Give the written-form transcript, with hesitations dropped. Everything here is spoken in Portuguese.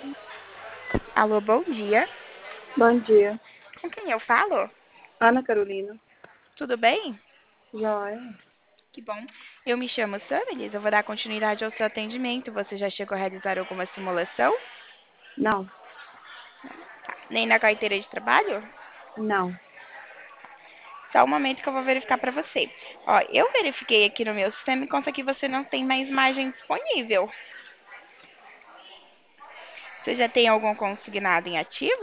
Alô, bom dia. Bom dia. Com quem eu falo? Ana Carolina. Tudo bem? Joia. Que bom. Eu me chamo Samilis, eu vou dar continuidade ao seu atendimento. Você já chegou a realizar alguma simulação? Não, Nem na carteira de trabalho? não. Só um momento que eu vou verificar para você. Ó, eu verifiquei aqui no meu sistema e conta que você não tem mais margem disponível. Você já tem algum consignado em ativo?